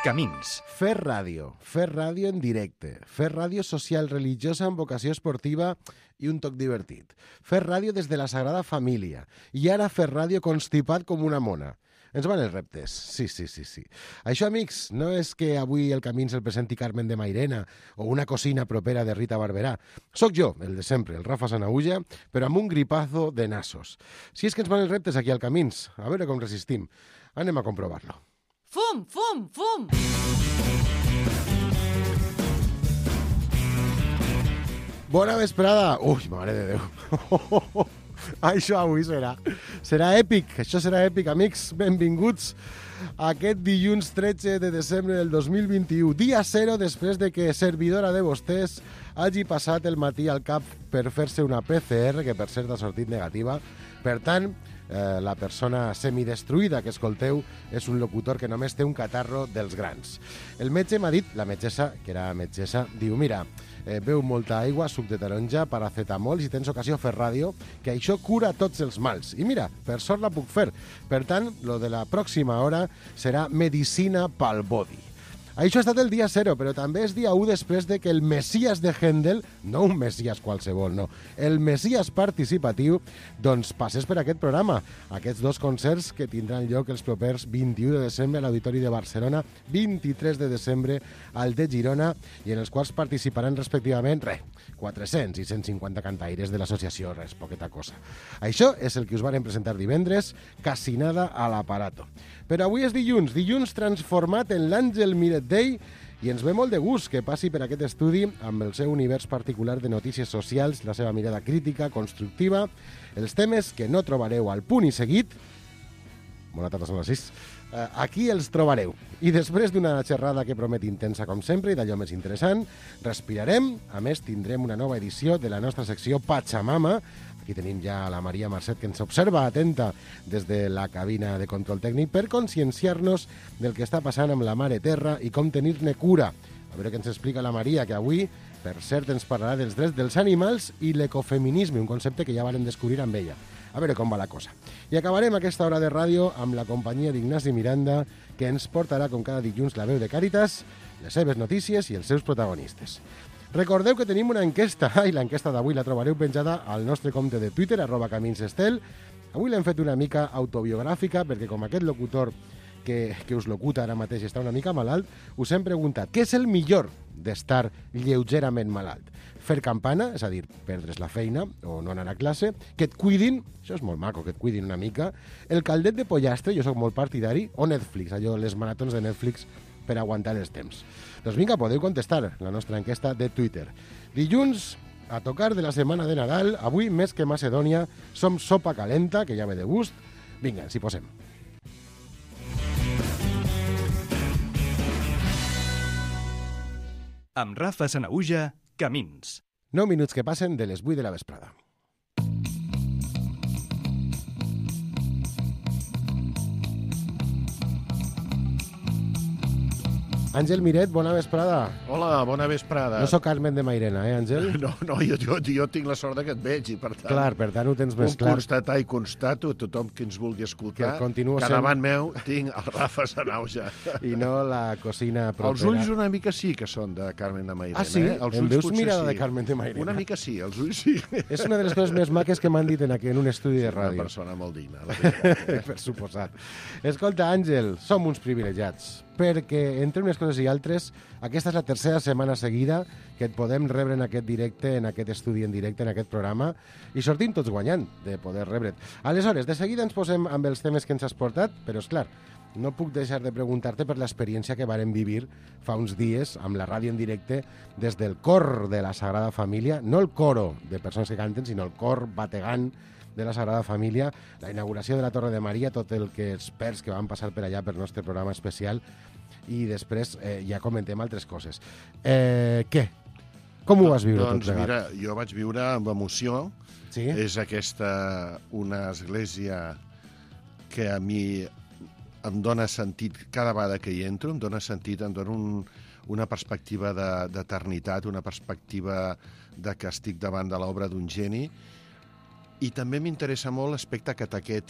Camins. Fer ràdio en directe, fer ràdio social religiosa amb vocació esportiva i un toc divertit, fer ràdio des de la Sagrada Família i ara fer ràdio constipat com una mona. Ens van els reptes, sí. Això, amics, no és que avui el Camins el presenti Carmen de Mairena o una cosina propera de Rita Barberà. Soc jo, el de sempre, el Rafa Sanahuja, però amb un gripazo de nassos. Si és que ens van els reptes aquí al Camins, a veure com resistim. Anem a comprovar-lo. Fum, fum, fum! Bona vesprada! Ui, mare de Déu! Això avui serà èpic, això serà èpic, amics, benvinguts a aquest dilluns 13 de desembre del 2021, dia 0 després de que servidora de vostès hagi passat el matí al CAP per fer-se una PCR, que per cert ha sortit negativa. Per tant, la persona semidestruïda que escolteu és un locutor que només té un catarro dels grans. El metge m'ha dit, la metgessa, que era metgessa, diu, mira, beu molta aigua, suc de taronja, paracetamol, i si tens ocasió fer ràdio, que això cura tots els mals. I mira, per sort la puc fer. Per tant, lo de la pròxima hora serà medicina pel body. Això ha estat el dia 0, però també és dia 1 després de que el Messias de Händel, no un Messias qualsevol, no, el Messias participatiu, doncs passés per aquest programa. Aquests dos concerts que tindran lloc els propers 21 de desembre a l'Auditori de Barcelona, 23 de desembre al de Girona, i en els quals participaran respectivament, 400 i 150 cantaires de l'associació, poqueta cosa. Això és el que us varen presentar divendres, Casinada a l'Aparato. Però avui és dilluns transformat en l'Àngel Miret Day, i ens ve molt de gust que passi per aquest estudi amb el seu univers particular de notícies socials, la seva mirada crítica, constructiva, els temes que no trobareu al punt i seguit. Bona tarda, són les 6. Aquí els trobareu. I després d'una xerrada que promet intensa com sempre i d'allò més interessant, respirarem. A més, tindrem una nova edició de la nostra secció Pachamama. Aquí tenim ja la Maria Marcet, que ens observa atenta des de la cabina de control tècnic per conscienciar-nos del que està passant amb la Mare Terra i com tenir-ne cura. A veure què ens explica la Maria, que avui, per cert, ens parlarà dels drets dels animals i l'ecofeminisme, un concepte que ja varen descobrir amb ella. A veure com va la cosa. I acabarem aquesta hora de ràdio amb la companyia d'Ignasi Miranda, que ens portarà, com cada dilluns, la veu de Càritas, les seves notícies i els seus protagonistes. Recordeu que tenim una enquesta, i l'enquesta d'avui la trobareu penjada al nostre compte de Twitter, @caminsestel. Avui l'hem fet una mica autobiogràfica, perquè com aquest locutor que us locuta ara mateix està una mica malalt, us hem preguntat què és el millor d'estar lleugerament malalt. Fer campana, és a dir, perdre's la feina o no anar a classe, que et cuidin, això és molt maco, que et cuidin una mica, el caldet de pollastre, jo sóc molt partidari, o Netflix, allò, les maratons de Netflix per aguantar els temps. Doncs vinga, podeu contestar la nostra enquesta de Twitter. Dilluns, a tocar de la setmana de Nadal, avui més que Macedònia, som sopa calenta, que ja ve de gust. Vinga, ens hi posem. Amb Rafa Sanahuja, Camins. 9 minuts que passen de les 8 de la vesprada. Àngel Miret, bona vesprada. Hola, bona vesprada. No sóc Carmen de Mairena, Àngel? No, jo tinc la sort que et veig i per tant... Clar, per tant ho tens més clar. Constatar i constato, tothom que ens vulgui escoltar, que davant meu tinc el Rafa Sanahuja. I no la cosina propera. Els ulls una mica sí que són de Carmen de Mairena. Ah, sí? Els em veus mirada sí. de Carmen de Mairena? Una mica sí, els ulls sí. És una de les coses més maques que m'han dit en un estudi de ràdio. Una persona molt digna, la veritat. Per suposat. Escolta, Àngel, som uns privilegiats, perquè entre unes coses i altres, aquesta és la tercera setmana seguida que et podem rebre en aquest directe, en aquest estudi en directe, en aquest programa, i sortim tots guanyant de poder rebre't. Aleshores, de seguida ens posem amb els temes que ens has portat, però, és clar, no puc deixar de preguntar-te per l'experiència que vàrem vivir fa uns dies amb la ràdio en directe des del cor de la Sagrada Família, no el coro de persones que canten, sinó el cor bategant de la Sagrada Família, la inauguració de la Torre de Maria, tot el que experts que van passar per allà per nostre programa especial, i després ja comentem altres coses. Què? Com ho vas viure tot plegat? Doncs mira, jo vaig viure amb emoció. Sí? És aquesta una església que a mi em dona sentit cada vegada que hi entro, em dona sentit, em dona una perspectiva d'eternitat, una perspectiva de que estic davant de l'obra d'un geni. I també m'interessa molt l'aspecte catequètic,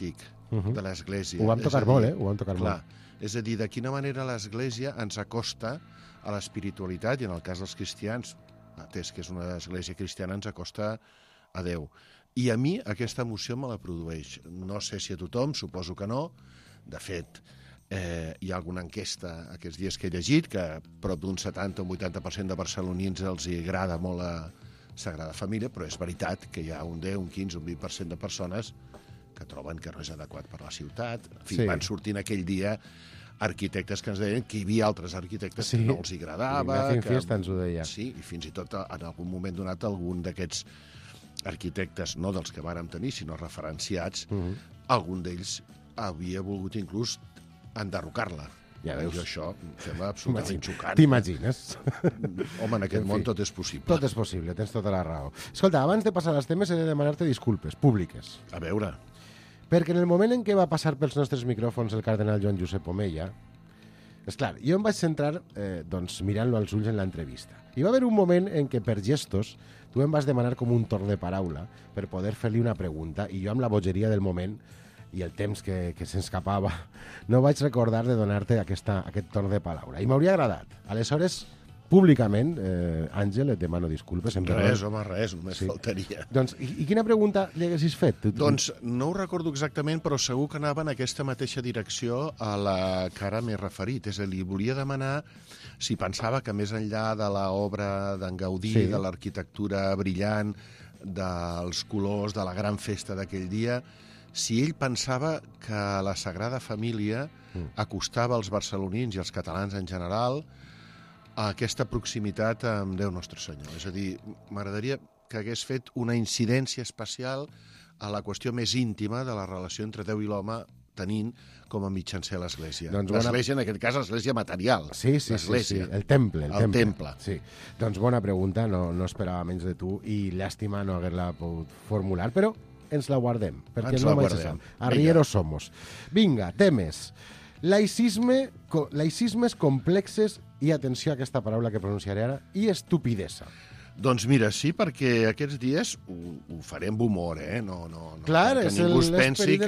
de l'Església. Ho vam tocar molt, Ho vam tocar molt. És a dir, de quina manera l'Església ens acosta a l'espiritualitat, i en el cas dels cristians, atès que és una església cristiana, ens acosta a Déu. I a mi aquesta emoció me la produeix. No sé si a tothom, suposo que no. De fet, hi ha alguna enquesta aquests dies que he llegit que prop d'un 70 o 80% de barcelonins els agrada molt la Sagrada Família, però és veritat que hi ha un 10, un 15, un 20% de persones que troben que no és adequat per la ciutat. En fi, van sortint aquell dia arquitectes que ens deien que hi havia altres arquitectes que no els agradava. Ignacio Fiesta ens ho deia. Sí, i fins i tot en algun moment donat algun d'aquests arquitectes, no dels que vàrem tenir, sinó referenciats, algun d'ells havia volgut inclús enderrocar-la. Ja veus. I això em sembla absolutament xocant. T'imagines? Home, en aquest món tot és possible. Tot és possible, tens tota la raó. Escolta, abans de passar als temes he de demanar-te disculpes públiques. A veure. Perquè en el moment en què va passar pels nostres micròfons el cardenal Joan Josep Omella, és clar, jo em vaig centrar mirant-lo als ulls en l'entrevista. Hi va haver un moment en què per gestos tu em vas demanar com un torn de paraula per poder fer-li una pregunta i jo amb la bogeria del moment i el temps que s'escapava no vaig recordar de donar-te aquest torn de paraula. I m'hauria agradat. Aleshores, públicament, Àngel, et demano disculpes. Res, home, res, només faltaria. Doncs, i quina pregunta li haguessis fet? Doncs no ho recordo exactament, però segur que anava en aquesta mateixa direcció a la que ara m'he referit. És a dir, volia demanar si pensava que més enllà de l'obra d'en Gaudí, de l'arquitectura brillant, dels colors, de la gran festa d'aquell dia, si ell pensava que la Sagrada Família acostava als barcelonins i als catalans en general a aquesta proximitat amb Déu Nostre Senyor. És a dir, m'agradaria que hagués fet una incidència especial a la qüestió més íntima de la relació entre Déu i l'home tenint com a mitjancer l'Església. L'Església, en aquest cas, l'Església material. Sí, el temple. El temple. Sí. Doncs bona pregunta, no esperava menys de tu i llàstima no haver-la pogut formular, però ens la guardem, perquè no mai se sap. Arrieros somos. Vinga, temes. Laïcismes complexes, i atenció a aquesta paraula que pronunciaré ara, i estupidesa. Doncs mira, sí, perquè aquests dies ho farem amb humor, Clar, que ningú es pensi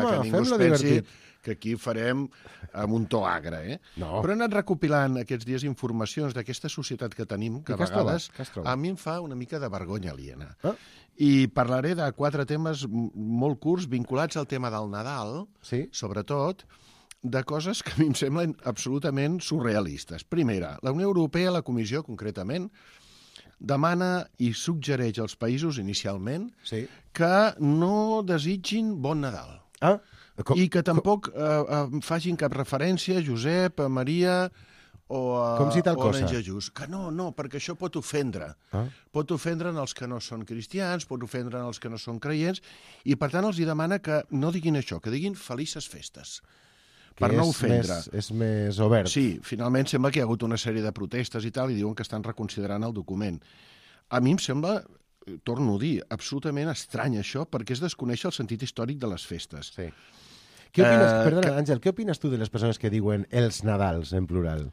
que aquí ho farem amb un to agre, No. Però he anat recopilant aquests dies informacions d'aquesta societat que tenim, que a vegades a mi em fa una mica de vergonya aliena. I parlaré de 4 temes molt curts vinculats al tema del Nadal, sobretot, de coses que a mi em semblen absolutament surrealistes. Primera, la Unió Europea, la Comissió concretament, demana i suggereix als països inicialment que no desitgin bon Nadal. I que tampoc facin cap referència a Josep, a Maria o a Jesús. Que no, perquè això pot ofendre. Pot ofendre en els que no són cristians, pot ofendre en els que no són creients, i per tant els hi demana que no diguin això, que diguin felices festes. Per no ofendre. És més obert. Sí, finalment sembla que hi ha hagut una sèrie de protestes i tal, i diuen que estan reconsiderant el document. A mi em sembla, torno a dir, absolutament estrany això, perquè és desconèixer el sentit històric de les festes. Sí. Què opines, perdona, Àngel, què opines tu de les persones que diuen els Nadals, en plural?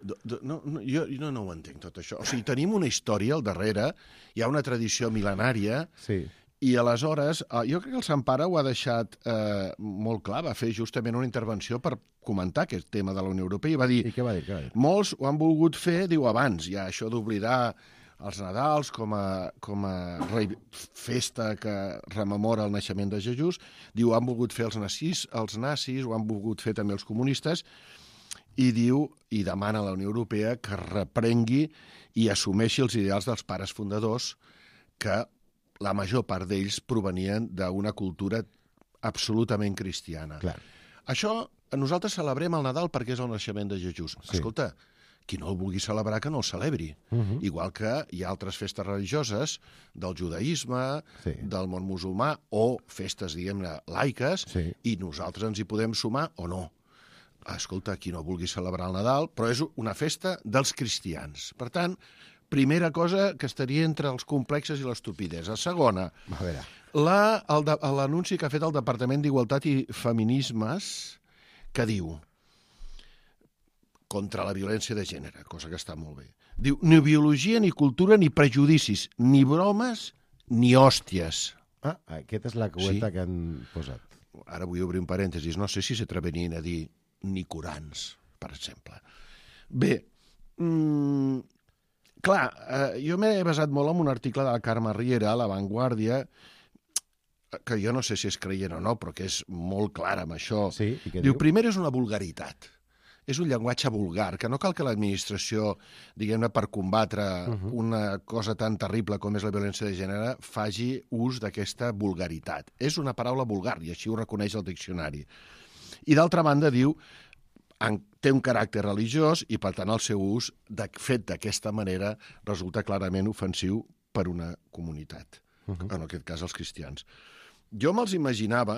Jo no ho entenc, tot això. O sigui, tenim una història al darrere, hi ha una tradició mil·lenària, i aleshores, jo crec que el Sant Pare ho ha deixat molt clar, va fer justament una intervenció per comentar aquest tema de la Unió Europea, i va dir, I què va dir? molts ho han volgut fer, diu, abans, ja això d'oblidar els Nadals com a festa que rememora el naixement de Jesús, diu, han volgut fer els nazis, ho han volgut fer també els comunistes, i diu, i demana a la Unió Europea que reprengui i assumeixi els ideals dels pares fundadors, que la major part d'ells provenien d'una cultura absolutament cristiana. Clar. Això, nosaltres celebrem el Nadal perquè és el naixement de Jesús. Escolta, qui no el vulgui celebrar, que no el celebri. Igual que hi ha altres festes religioses del judaïsme, del món musulmà, o festes, diguem-ne, laiques, i nosaltres ens hi podem sumar o no. Escolta, qui no vulgui celebrar el Nadal, però és una festa dels cristians. Per tant, primera cosa que estaria entre els complexes i l'estupidesa. Segona, l'anunci que ha fet el Departament d'Igualtat i Feminismes, que diu contra la violència de gènere, cosa que està molt bé. Diu, ni biologia, ni cultura, ni prejudicis, ni bromes, ni hòsties. Aquesta és la cueta que han posat. ara vull obrir un parèntesis, no sé si s'atrevenien a dir nicorans, per exemple. Bé, clar, jo m'he basat molt en un article de la Carme Riera, a La Vanguardia, que jo no sé si és creient o no, però que és molt clar amb això. Sí, i què Diu, primer és una vulgaritat. És un llenguatge vulgar, que no cal que l'administració, diguem-ne, per combatre una cosa tan terrible com és la violència de gènere, faci ús d'aquesta vulgaritat. És una paraula vulgar, i així ho reconeix el diccionari. I d'altra banda, diu, té un caràcter religiós i, per tant, el seu ús, fet d'aquesta manera, resulta clarament ofensiu per una comunitat, en aquest cas els cristians. Jo me'ls imaginava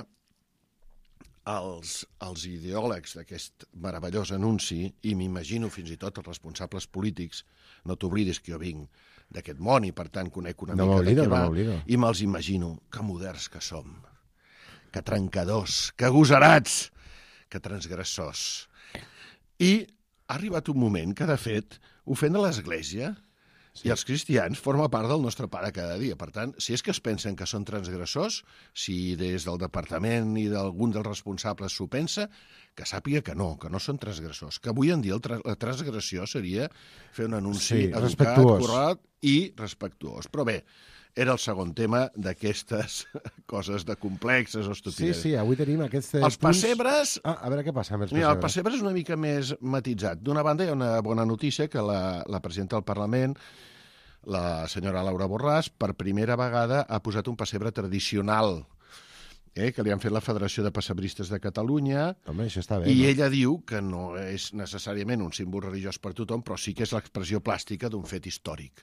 els ideòlegs d'aquest meravellós anunci, i m'imagino fins i tot els responsables polítics, no t'oblidis que jo vinc d'aquest món i per tant conec una mica de què va, i me'ls imagino que moderns que som, que trencadors, que agosarats, que transgressors. I ha arribat un moment que, de fet, ofendre l'Església i els cristians forma part del nostre pa de cada dia. Per tant, si és que es pensen que són transgressors, si des del departament i d'algun dels responsables s'ho pensa, que sàpiga que no són transgressors. Que avui en dia la transgressió seria fer un anunci educat, correcte i respectuós. Però bé, era el segon tema d'aquestes coses de complexes o estupideses. Sí, avui tenim aquests punts... Els pessebres... A veure què passa amb els pessebres. Mira, el pessebre és una mica més matitzat. D'una banda, hi ha una bona notícia que la presidenta del Parlament, la senyora Laura Borràs, per primera vegada ha posat un pessebre tradicional, que li han fet la Federació de Pessebristes de Catalunya. Home, això està bé. I ella diu que no és necessàriament un símbol religiós per tothom, però sí que és l'expressió plàstica d'un fet històric.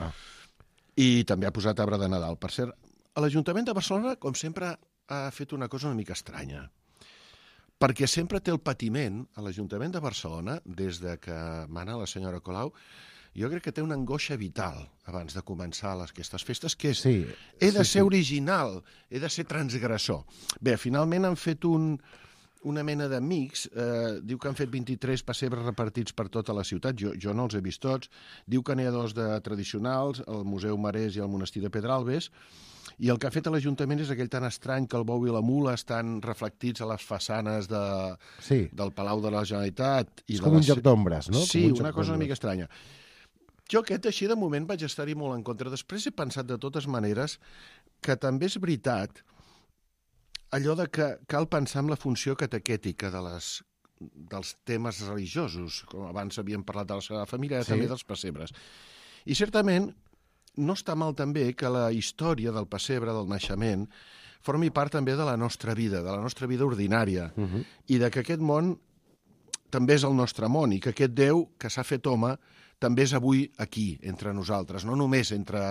I també ha posat arbre de Nadal. Per cert, l'Ajuntament de Barcelona, com sempre, ha fet una cosa una mica estranya. Perquè sempre té el patiment, a l'Ajuntament de Barcelona, des de que mana la senyora Colau, jo crec que té una angoixa vital abans de començar aquestes festes, que és, he de ser original, he de ser transgressor. Bé, finalment han fet una mena de mix, diu que han fet 23 pessebres repartits per tota la ciutat, jo no els he vist tots, diu que n'hi ha 2 de tradicionals, el Museu Marès i el Monestir de Pedralbes, i el que ha fet l'Ajuntament és aquell tan estrany que el bou i la mula estan reflectits a les façanes del Palau de la Generalitat. És com un joc d'ombres, no? Sí, una cosa una mica estranya. Jo així de moment vaig estar-hi molt en contra. Després he pensat de totes maneres que també és veritat allò de que cal pensar en la funció catequètica dels temes religiosos, com abans havíem parlat de la Sagrada Família, també dels pessebres. I certament no està mal també que la història del pessebre, del naixement, formi part també de la nostra vida ordinària, i de que aquest món també és el nostre món, i que aquest Déu que s'ha fet home també és avui aquí, entre nosaltres, no només entre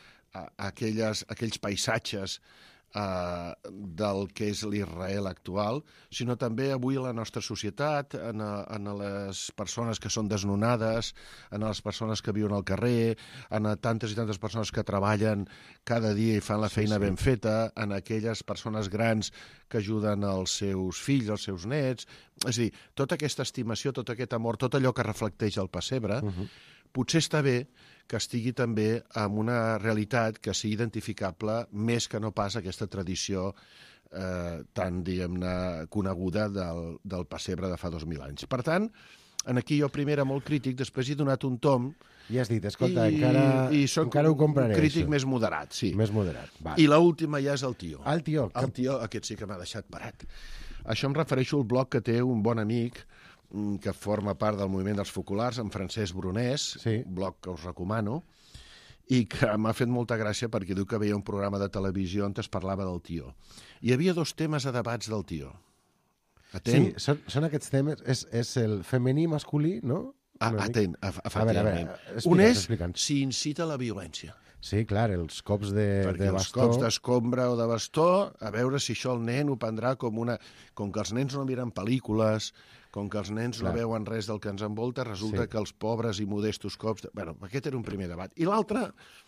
aquells paisatges del que és l'Israel actual, sinó també avui a la nostra societat, en les persones que són desnonades, en les persones que viuen al carrer, en tantes i tantes persones que treballen cada dia i fan la feina ben feta, en aquelles persones grans que ajuden els seus fills, els seus nets. És a dir, tota aquesta estimació, tot aquest amor, tot allò que reflecteix el pessebre, potser està bé que estigui també en una realitat que sigui identificable més que no pas aquesta tradició tan, diguem-ne, coneguda del pessebre de fa 2.000 anys. Per tant, aquí jo primer era molt crític, després he donat un tom... I has dit, escolta, encara ho compraré. Un crític més moderat, sí. Més moderat, va. I l'última ja és el Tió. El Tió. El Tió, aquest sí que m'ha deixat parat. Això em refereixo al blog que té un bon amic que forma part del moviment dels focolars, en Francesc Brunès, un blog que us recomano, i que m'ha fet molta gràcia perquè diu que veia un programa de televisió on es parlava del Tió. Hi havia 2 temes a debats del Tió. Atent? Sí, són aquests temes. És el femení masculí, no? Atent, efectivament. Un és si incita a la violència. Sí, clar, els cops de bastó... Perquè els cops d'escombra o de bastó, a veure si això el nen ho prendrà com una... Com que els nens no miren pel·lícules, com que els nens no veuen res del que ens envolta, resulta que els pobres i modestos cops... Bueno, aquest era un primer debat. I l'altre,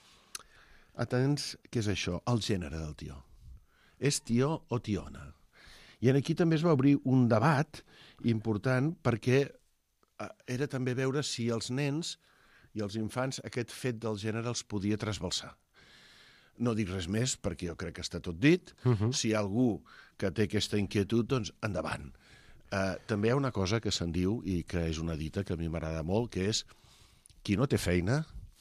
atents, què és això? El gènere del tió. És tió o tiona? I aquí també es va obrir un debat important perquè era també veure si els nens i els infants aquest fet del gènere els podia trasbalsar. No dic res més, perquè jo crec que està tot dit. Si hi ha algú que té aquesta inquietud, doncs endavant. També hi ha una cosa que se'n diu, i que és una dita que a mi m'agrada molt, que és qui no té feina,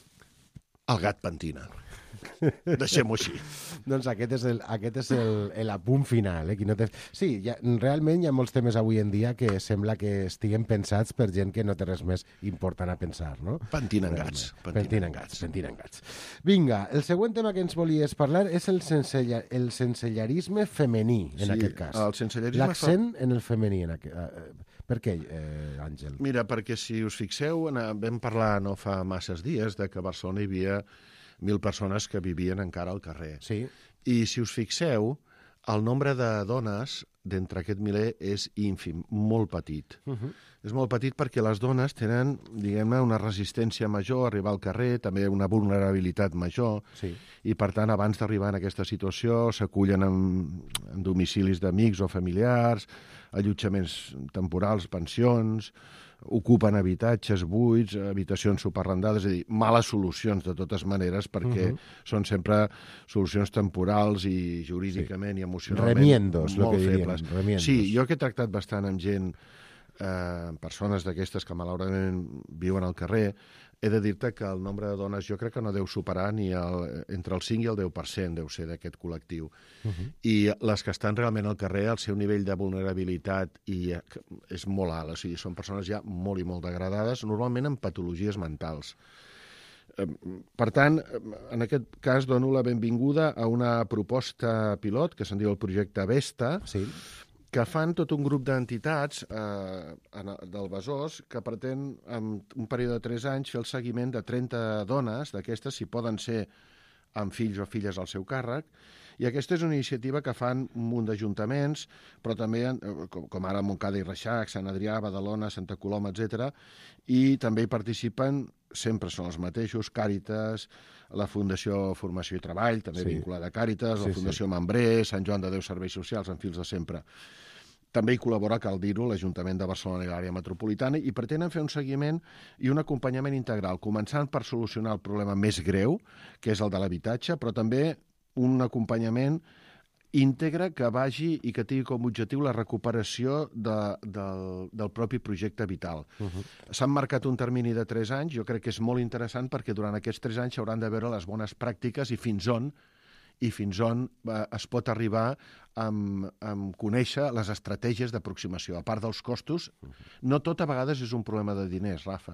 el gat pentina. Deixem-ho així. Doncs aquest és l'apunt final. Qui no té... Sí, realment hi ha molts temes avui en dia que sembla que estiguen pensats per gent que no té res més important a pensar, no? Pentinen gats. Pentinen gats. Vinga, el següent tema que ens volies parlar és el sensellarisme femení, en aquest cas. El sensellarisme... L'accent en el femení. Per què, Àngel? Mira, perquè si us fixeu, vam parlar no fa masses dies de que a Barcelona hi havia 1.000 persones que vivien encara al carrer. Sí. I si us fixeu, el nombre de dones d'entre aquest miler és ínfim, molt petit. És molt petit perquè les dones tenen, diguem-ne, una resistència major a arribar al carrer, també una vulnerabilitat major, i per tant, abans d'arribar en aquesta situació, s'acullen en domicilis d'amics o familiars, allotjaments temporals, pensions, ocupen habitatges buits, habitacions superrendades, és a dir, males solucions de totes maneres, perquè són sempre solucions temporals i jurídicament i emocionalment remiendos, molt que febles. Remiendos. Sí, jo que he tractat bastant amb gent, persones d'aquestes que malauradament viuen al carrer, he de dir-te que el nombre de dones jo crec que no deu superar ni entre el 5 i el 10% deu ser d'aquest col·lectiu. I les que estan realment al carrer, el seu nivell de vulnerabilitat és molt alt. O sigui, són persones ja molt i molt degradades, normalment amb patologies mentals. Per tant, en aquest cas dono la benvinguda a una proposta pilot que se'n diu el projecte Vesta, que fan tot un grup d'entitats del Besòs que pretén, en un període de 3 anys, fer el seguiment de 30 dones d'aquestes, si poden ser amb fills o filles al seu càrrec, i aquesta és una iniciativa que fan un munt d'ajuntaments, però també, com ara Montcada i Reixac, Sant Adrià, Badalona, Santa Coloma, etc. I també hi participen, sempre són els mateixos, Càritas, la Fundació Formació i Treball, també vinculada a Càritas, la Fundació Mambré, Sant Joan de Déu Serveis Socials, en fils de sempre. També hi col·labora, cal dir-ho, l'Ajuntament de Barcelona i l'àrea metropolitana i pretenen fer un seguiment i un acompanyament integral, començant per solucionar el problema més greu, que és el de l'habitatge, però també un acompanyament íntegre que vagi i que tingui com a objectiu la recuperació del propi projecte vital. S'han marcat un termini de 3 anys, jo crec que és molt interessant perquè durant aquests 3 anys s'hauran de veure les bones pràctiques i fins on es pot arribar a conèixer les estratègies d'aproximació. A part dels costos, no tot a vegades és un problema de diners, Rafa.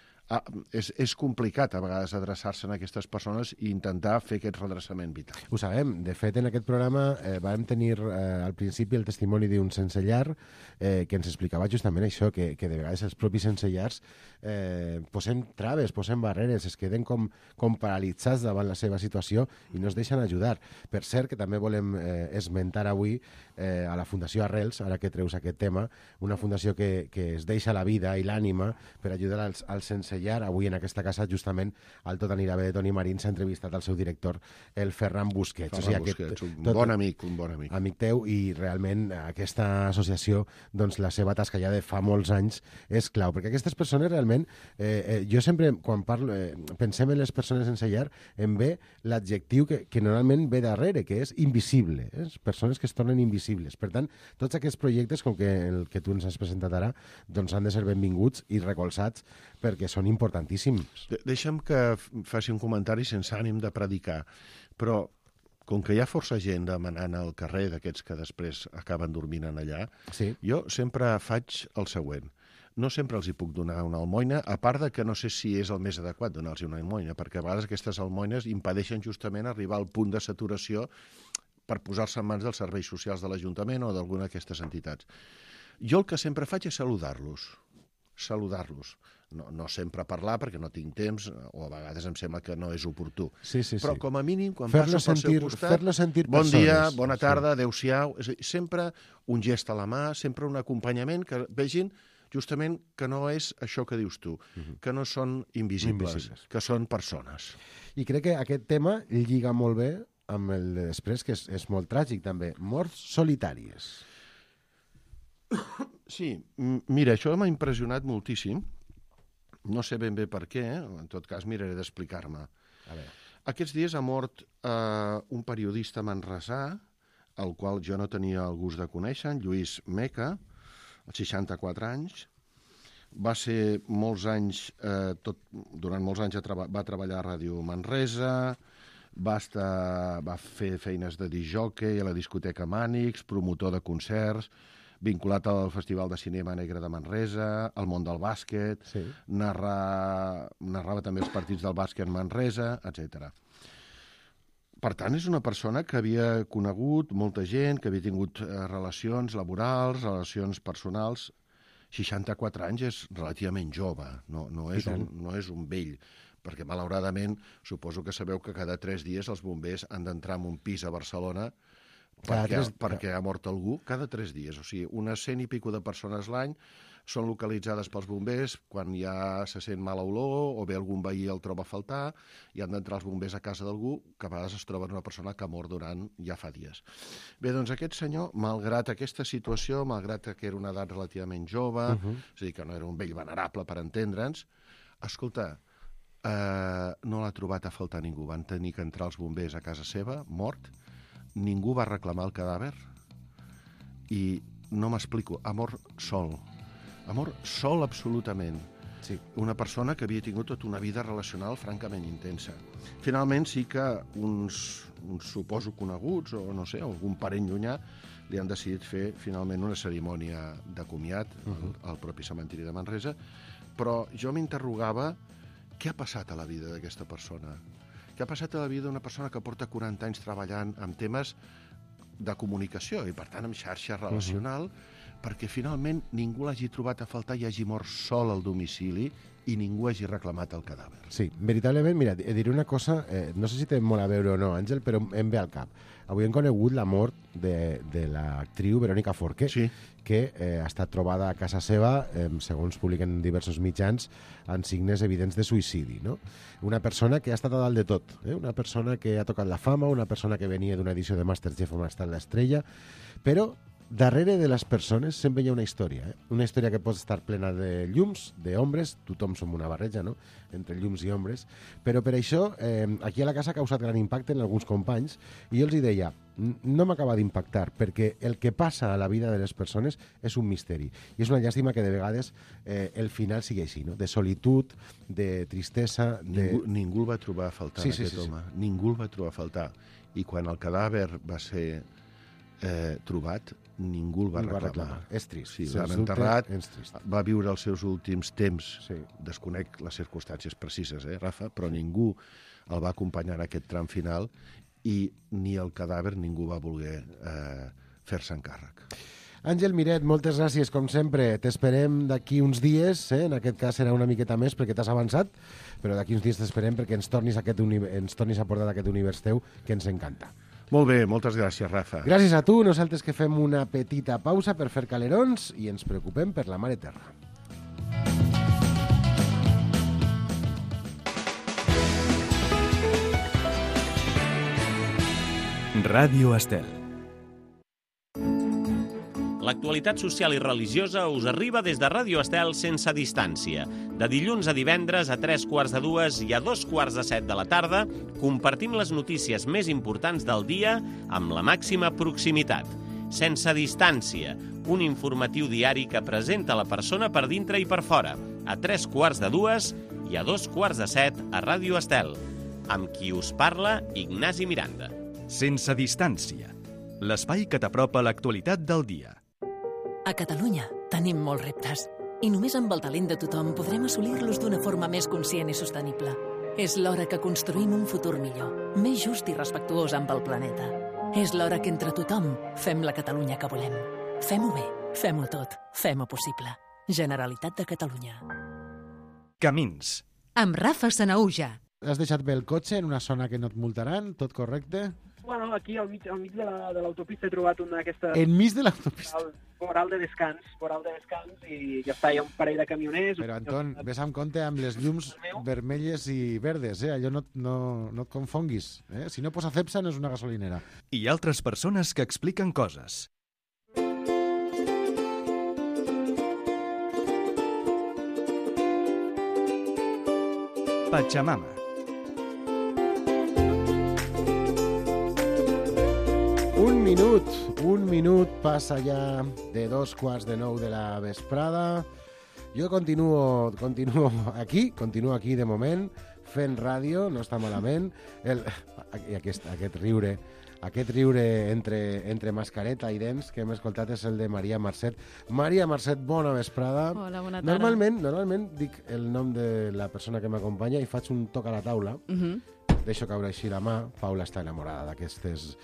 És complicat a vegades adreçar-se a aquestes persones i intentar fer aquest redreçament vital. Ho sabem. De fet, en aquest programa vam tenir al principi el testimoni d'un sensellar que ens explicava justament això, que de vegades els propis sensellars posem traves, posem barreres, es queden com paralitzats davant la seva situació i no es deixen ajudar. Per cert, que també volem esmentar avui a la Fundació Arrels, ara que treus aquest tema, una fundació que es deixa la vida i l'ànima per ajudar als sensellar. Avui en aquesta casa, justament, al Tot anirà bé de Toni Marín s'ha entrevistat al seu director, el Ferran Busquets. Un bon amic. Amic teu, i realment aquesta associació, doncs la seva tasca ja de fa molts anys és clau, perquè aquestes persones realment, jo sempre, quan parlo, pensem en les persones sense llar, em ve l'adjectiu que normalment ve darrere, que és invisible, persones que es tornen invisibles. Per tant, tots aquests projectes, com que el que tu ens has presentat ara, doncs han de ser benvinguts i recolzats perquè són importantíssims. Deixa'm que faci un comentari sense ànim de predicar, però com que hi ha força gent demanant al carrer d'aquests que després acaben dormint allà, jo sempre faig el següent. No sempre els hi puc donar una almoina, a part de que no sé si és el més adequat donar-los una almoina, perquè a vegades aquestes almoines impedeixen justament arribar al punt de saturació per posar-se en mans dels serveis socials de l'Ajuntament o d'alguna d'aquestes entitats. Jo el que sempre faig és saludar-los. No sempre parlar perquè no tinc temps o a vegades em sembla que no és oportú. Però com a mínim, quan passo pel seu costat, bon dia, bona tarda, adéu-siau, sempre un gest a la mà, sempre un acompanyament que vegin justament que no és això que dius tu, que no són invisibles, que són persones. I crec que aquest tema lliga molt bé amb el de després, que és molt tràgic també, morts solitàries. Sí, mira, això m'ha impressionat moltíssim. No sé ben bé per què, en tot cas miraré d'explicar-me. Aquests dies ha mort un periodista manresà, el qual jo no tenia el gust de conèixer, en Lluís Meca, als 64 anys. Va ser molts anys, durant molts anys va treballar a Ràdio Manresa, va fer feines de discjòquei a la discoteca Mànix, promotor de concerts, vinculat al Festival de Cinema Negre de Manresa, al món del bàsquet, narrava també els partits del bàsquet Manresa, etc. Per tant, és una persona que havia conegut molta gent, que havia tingut relacions laborals, relacions personals. 64 anys és relativament jove, no és un vell, perquè malauradament suposo que sabeu que cada 3 dies els bombers han d'entrar en un pis a Barcelona perquè ha mort algú cada 3 dies. O sigui, unes 100 i pico de persones l'any són localitzades pels bombers quan ja se sent mala olor o bé algun veí el troba a faltar i han d'entrar els bombers a casa d'algú que a vegades es troba una persona que ha mort durant ja fa dies. Bé, doncs aquest senyor, malgrat aquesta situació, malgrat que era una edat relativament jove, és a dir, que no era un vell venerable per entendre'ns, escolta, no l'ha trobat a faltar ningú. Van tenir que entrar els bombers a casa seva, mort, ningú va reclamar el cadàver i no m'explico, ha mort sol. Ha mort sol absolutament. Sí. Una persona que havia tingut tota una vida relacional francament intensa. Finalment sí que uns suposo coneguts, o no sé, algun parent llunyà, li han decidit fer finalment una cerimònia de comiat al propi cementiri de Manresa, però jo m'interrogava què ha passat a la vida d'aquesta persona? Què ha passat a la vida d'una persona que porta 40 anys treballant amb temes de comunicació i, per tant, amb xarxa relacional, perquè finalment ningú l'hagi trobat a faltar i hagi mort sol al domicili i ningú hagi reclamat el cadàver. Sí, veritablement, mira, diré una cosa, no sé si té molt a veure o no, Àngel, però em ve al cap. Avui hem conegut la mort de l'actriu Verónica Forqué, sí, que ha estat trobada a casa seva, segons publiquen diversos mitjans, amb signes evidents de suïcidi, no? Una persona que ha estat a dalt de tot, una persona que ha tocat la fama, una persona que venia d'una edició de MasterChef on ha estat l'estrella, però darrere de les persones sempre hi ha una història, una història que pot estar plena de llums, d'ombres, tothom som una barreja, no?, entre llums i ombres, però per això aquí a la casa ha causat gran impacte en alguns companys i jo els deia, no m'acaba d'impactar perquè el que passa a la vida de les persones és un misteri i és una llàstima que de vegades el final sigui així, no?, de solitud, de tristesa... Ningú el va trobar a faltar, aquest home. Ningú el va trobar a faltar. I quan el cadàver va ser trobat, ningú el va reclamar. És trist. Sí, l'han enterrat, va viure els seus últims temps, desconec les circumstàncies precises, Rafa, però ningú el va acompanyar en aquest tram final i ni el cadàver ningú va voler fer-se càrrec. Àngel Miret, moltes gràcies, com sempre. T'esperem d'aquí uns dies, en aquest cas serà una miqueta més perquè t'has avançat, però d'aquí uns dies t'esperem perquè ens tornis a portar aquest univers teu que ens encanta. Molt bé, moltes gràcies, Rafa. Gràcies a tu, nosaltres que fem una petita pausa per fer calerons i ens preocupem per la mare terra. Ràdio Estel. L'actualitat social i religiosa us arriba des de Ràdio Estel sense distància. De dilluns a divendres a 3:45 i a 2:45 de la tarda compartim les notícies més importants del dia amb la màxima proximitat. Sense distància, un informatiu diari que presenta la persona per dintre i per fora, a 3:45 i a 2:45 a Ràdio Estel. Amb qui us parla, Ignasi Miranda. Sense distància, l'espai que t'apropa l'actualitat del dia. A Catalunya tenim molts reptes i només amb el talent de tothom podrem assolir-los d'una forma més conscient i sostenible. És l'hora que construïm un futur millor, més just i respectuós amb el planeta. És l'hora que entre tothom fem la Catalunya que volem. Fem-ho bé, fem-ho tot, fem-ho possible. Generalitat de Catalunya. Camins. Amb Rafa Sanaúja. Has deixat bé el cotxe en una zona que no et multaran, tot correcte? Bueno, aquí al mig de l'autopista he trobat una d'aquestes... Enmig de l'autopista? Voral de descans, i ja està, hi ha un parell de camioners... Però, Anton, ves amb compte amb les llums vermelles i verdes, allò no et confonguis. Si no posa Cepsa no és una gasolinera. I altres persones que expliquen coses. Pachamama. Un minut passa ja de 2:45 de la vesprada. Jo continuo aquí de moment, fent ràdio, no està malament. Aquest riure entre mascareta i dents que hem escoltat és el de Maria Marcet. Maria Marcet, bona vesprada. Hola, bona tarda. Normalment dic el nom de la persona que m'acompanya i faig un toc a la taula. Deixo caure així la mà. Paula està enamorada d'aquestes...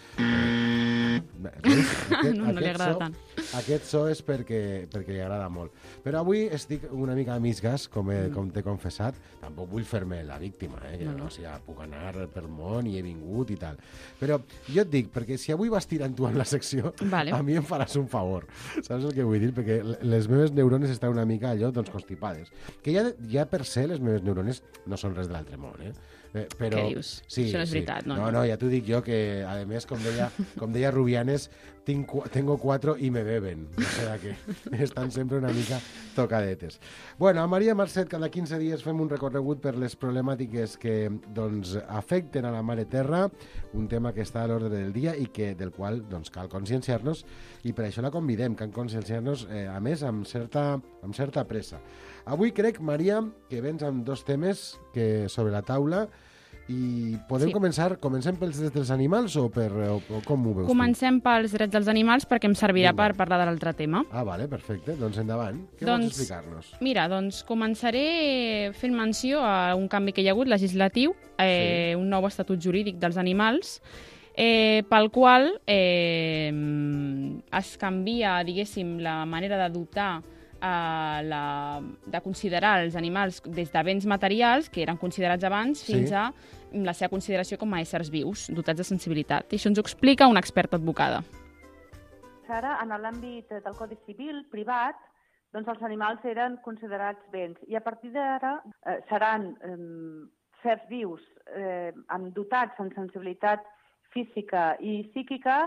No li agrada tant. Aquest so és perquè li agrada molt. Però avui estic una mica a misgas, com t'he confessat. Tampoc vull fer-me la víctima, que no, puc anar per món i he vingut i tal. Però jo et dic, perquè si avui vas tirant tu en la secció, a mi em faràs un favor. Saps el que vull dir? Perquè les meves neurones estan una mica allò, constipades. Que ja per ser les meves neurones no són res de l'altre món, però... Què dius? Sí, això no és veritat. No, ja t'ho dic jo, que a més, com deia Rubianes, tengo 4 y me beben. O sea que estan sempre una mica tocadetes. Bueno, a Maria Marcet cada 15 dies fem un recorregut per les problemàtiques que afecten a la Mare Terra, un tema que està a l'ordre del dia i del qual cal conscienciar-nos, i per això la convidem, que conscienciar-nos, a més, amb certa pressa. Avui crec, Maria, que vens amb 2 temes sobre la taula i podem comencem pels drets dels animals o com ho veus tu? Comencem pels drets dels animals perquè em servirà per parlar de l'altre tema. Vale, perfecte. Doncs endavant. Què vols explicar-nos? Mira, començaré fent menció a un canvi que hi ha hagut legislatiu, un nou estatut jurídic dels animals, pel qual es canvia, diguéssim, la manera de dotar de considerar els animals des de béns materials, que eren considerats abans, fins a la seva consideració com a éssers vius, dotats de sensibilitat. I això ens ho explica una experta advocada. Ara, en l'àmbit del Codi Civil privat, doncs els animals eren considerats béns i a partir d'ara seran sers vius dotats amb sensibilitat física i psíquica.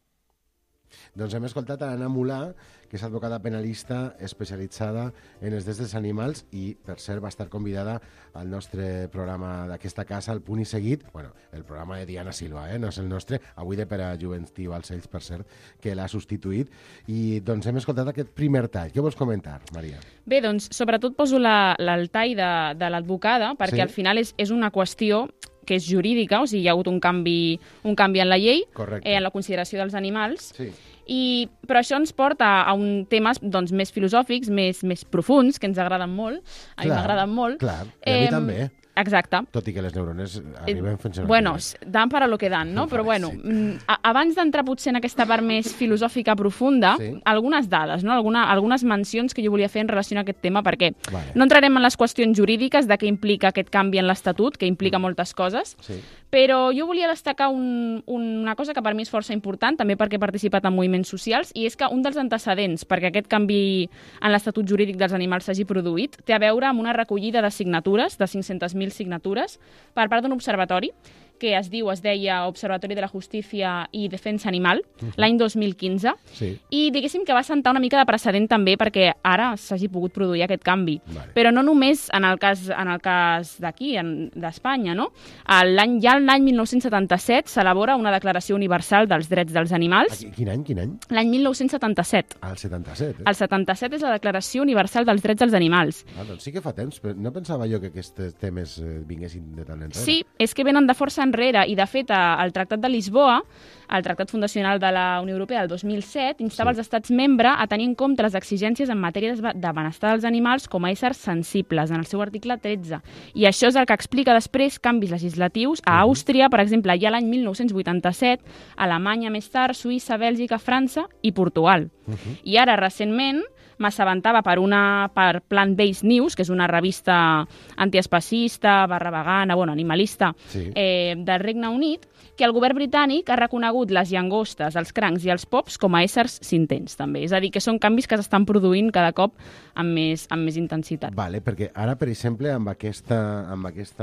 Doncs hem escoltat a Anna Mulà, que és advocada penalista especialitzada en els drets dels animals i, per cert, va estar convidada al nostre programa d'aquesta casa, al Punt i Seguit, el programa de Diana Silva, no és el nostre, avui de Pere Juventí Balcells, per cert, que l'ha substituït, i doncs hem escoltat aquest primer tall. Què vols comentar, Maria? Bé, doncs, sobretot poso el tall de l'advocada, perquè al final és una qüestió que és jurídica, o sigui, hi ha hagut un canvi en la llei, en la consideració dels animals, però això ens porta a temes més filosòfics, més profuns, que ens agraden molt. A mi m'agraden molt. Clar, i a mi també. Exacte. Tot i que les neurones arriben fent servir. Bueno, dan para lo que dan, no? Però bueno, abans d'entrar potser en aquesta part més filosòfica profunda, algunes dades, no? Algunes mencions que jo volia fer en relació a aquest tema, perquè no entrarem en les qüestions jurídiques de què implica aquest canvi en l'Estatut, que implica moltes coses, però jo volia destacar una cosa que per mi és força important, també perquè he participat en moviments socials, i és que un dels antecedents perquè aquest canvi en l'Estatut jurídic dels animals s'hagi produït té a veure amb una recollida de signatures, de 500.000 signatures, per part d'un observatori que es deia Observatori de la Justícia i Defensa Animal, l'any 2015, i diguéssim que va sentar una mica de precedent també perquè ara s'hagi pogut produir aquest canvi. Però no només en el cas d'aquí, d'Espanya, no? Ja l'any 1977 s'elabora una Declaració Universal dels Drets dels Animals. Quin any? L'any 1977. El 77? El 77 és la Declaració Universal dels Drets dels Animals. Doncs sí que fa temps, però no pensava jo que aquests temes vinguessin de tant enrere. Sí, és que venen de força enrere, i de fet el Tractat de Lisboa, el Tractat Fundacional de la Unió Europea del 2007, instava els estats membres a tenir en compte les exigències en matèria de benestar dels animals com a éssers sensibles, en el seu article 13. I això és el que explica després canvis legislatius a Àustria, per exemple, ja l'any 1987, Alemanya més tard, Suïssa, Bèlgica, França i Portugal. I ara, recentment, m'assabentava per Plant-Based News, que és una revista antiespecista, /vegana, animalista, del Regne Unit, que el govern britànic ha reconegut les llangostes, els crancs i els pops com a éssers sintents, també. És a dir, que són canvis que s'estan produint cada cop amb més intensitat. Vale, perquè ara, per exemple, amb aquest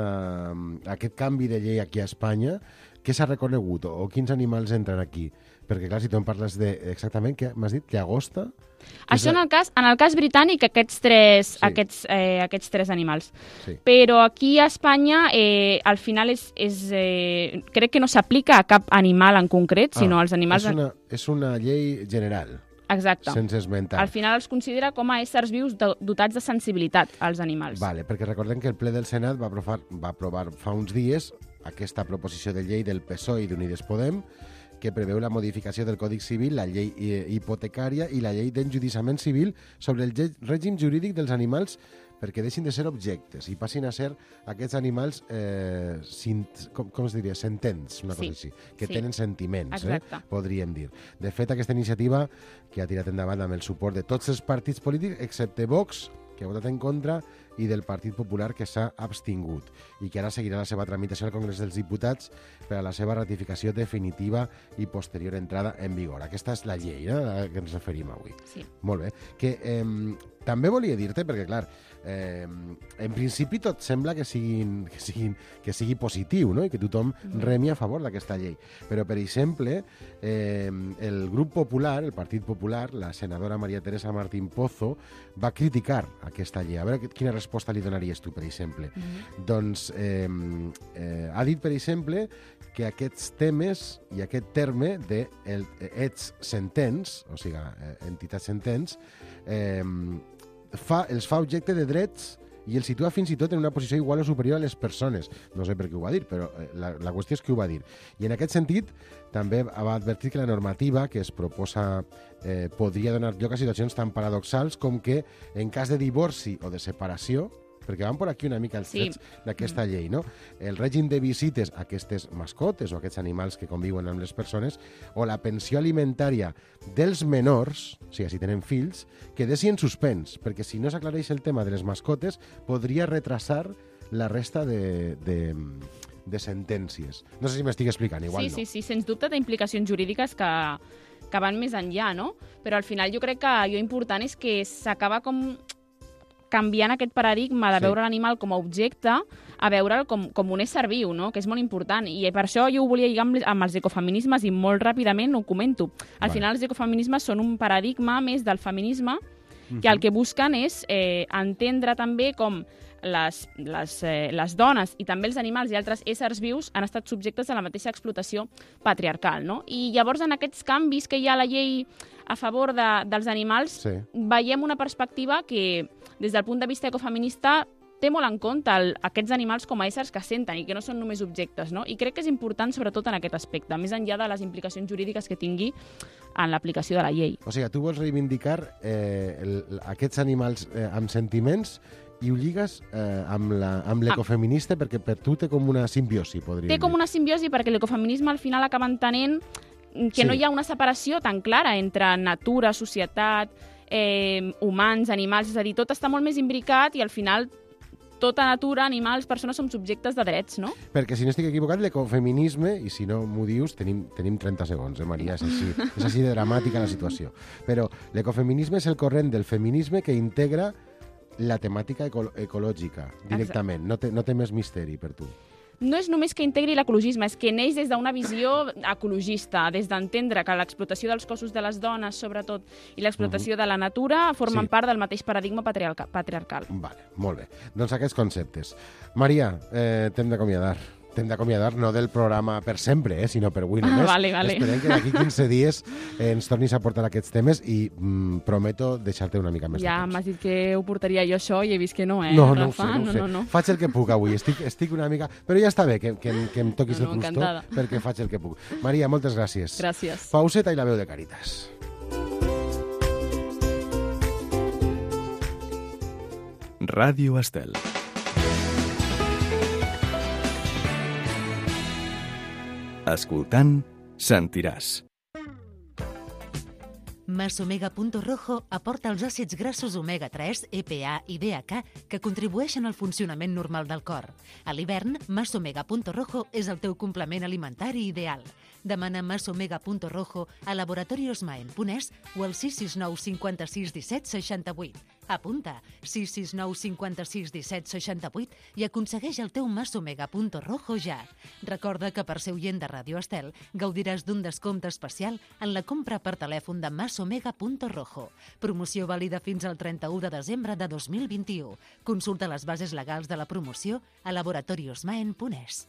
canvi de llei aquí a Espanya, què s'ha reconegut o quins animals entren aquí? Perquè, clar, si tu em parles de... Exactament, què m'has dit? Llagosta? Això en el cas britànic, aquests tres animals. Sí. Però aquí a Espanya, al final, crec que no s'aplica a cap animal en concret, sinó als animals... És una llei general. Exacte. Sense esmentar. Al final els considera com a éssers vius dotats de sensibilitat, als animals. Vale, perquè recordem que el ple del Senat va aprovar fa uns dies aquesta proposició de llei del PSOE i d'Unides Podem, que preveu la modificació del Codi Civil, la llei hipotecària i la llei d'enjudiciament civil sobre el règim jurídic dels animals perquè deixin de ser objectes i passin a ser aquests animals, com es diria, sentents, una cosa així, que tenen sentiments, podríem dir. De fet, aquesta iniciativa, que ha tirat endavant amb el suport de tots els partits polítics, excepte Vox, que ha votat en contra, i del Partit Popular, que s'ha abstingut, i que ara seguirà la seva tramitació al Congrés dels Diputats per a la seva ratificació definitiva i posterior entrada en vigor. Aquesta és la llei a la que ens referim avui. Sí. Molt bé. Que també volia dir-te, perquè, clar, en principi tot sembla que sigui positiu, no? I que tothom remi a favor d'aquesta llei. Però, per exemple, el grup popular, el Partit Popular, la senadora María Teresa Martín Pozo, va criticar aquesta llei. A veure quina resposta li donaries tu, per exemple. Doncs ha dit, per exemple, que aquests temes i aquest terme de ets sentents, o sigui, entitats sentents, els fa objecte de drets i el situa fins i tot en una posició igual o superior a les persones. No sé per què ho va dir, però la qüestió és que ho va dir. I en aquest sentit també va advertir que la normativa que es proposa podria donar lloc a situacions tan paradoxals com que en cas de divorci o de separació, perquè van por aquí una mica els trets d'aquesta llei, no? El règim de visites a aquestes mascotes o aquests animals que conviuen amb les persones o la pensió alimentària dels menors, o sigui, si tenen fills, quedessi en suspens, perquè si no s'aclareix el tema de les mascotes podria retrasar la resta de sentències. No sé si m'estic explicant, igual no. Sí, sens dubte té implicacions jurídiques que van més enllà, no? Però al final jo crec que allò important és que s'acaba com canviant aquest paradigma de veure l'animal com a objecte a veure'l com un ésser viu, no? Que és molt important. I per això jo ho volia lligar amb els ecofeminismes i molt ràpidament ho comento. Al final els ecofeminismes són un paradigma més del feminisme que el que busquen és entendre també com les dones i també els animals i altres éssers vius han estat subjectes a la mateixa explotació patriarcal, no? I llavors en aquests canvis que hi ha a la llei a favor dels animals veiem una perspectiva que des del punt de vista ecofeminista té molt en compte aquests animals com a éssers que senten i que no són només objectes, no? I crec que és important sobretot en aquest aspecte, més enllà de les implicacions jurídiques que tingui en l'aplicació de la llei. O sigui, tu vols reivindicar aquests animals amb sentiments i ho lligues amb l'ecofeminista perquè per tu té com una simbiosi, podríem dir. Té com una simbiosi perquè l'ecofeminisme al final acaba entenent que no hi ha una separació tan clara entre natura, societat, humans, animals, és a dir, tot està molt més imbricat i al final tota natura, animals, persones som subjectes de drets, no? Perquè si no estic equivocat, l'ecofeminisme, i si no m'ho dius, tenim 30 segons, Maria? És així de dramàtica la situació. Però l'ecofeminisme és el corrent del feminisme que integra la temàtica ecològica directament. No té més misteri per tu. No és només que integri l'ecologisme, és que neix des d'una visió ecologista, des d'entendre que l'explotació dels cossos de les dones, sobretot, i l'explotació de la natura formen part del mateix paradigma patriarcal. Vale, molt bé. Doncs aquests conceptes. Maria, t'hem d'acomiadar. T'hem d'acomiadar no del programa per sempre, sinó per avui només. Vale. Esperem que d'aquí 15 dies ens tornis a portar aquests temes i prometo deixar-te una mica més de temps. Ja m'has dit que ho portaria jo això i he vist que no, No ho sé. Faig el que puc avui, estic una mica... Però ja està bé que em toquis el crustó perquè faig el que puc. Maria, moltes gràcies. Gràcies. Pauseta i la veu de Càritas. Ràdio Estel. Escoltant, sentiràs. Masomega.rojo aporta els àcids grassos omega-3, EPA i DHA que contribueixen al funcionament normal del cor. A l'hivern, Masomega.rojo és el teu complement alimentari ideal. Demana Masomega.rojo a laboratoriosmaen.es o al 669 56 17 68. Apunta 669 56 17 68 i aconsegueix el teu Masomega Punto Rojo ja. Recorda que per ser oient de Ràdio Estel gaudiràs d'un descompte especial en la compra per telèfon de Masomega Punto Rojo. Promoció vàlida fins al 31 de desembre de 2021. Consulta les bases legals de la promoció a laboratoriosmaen.es.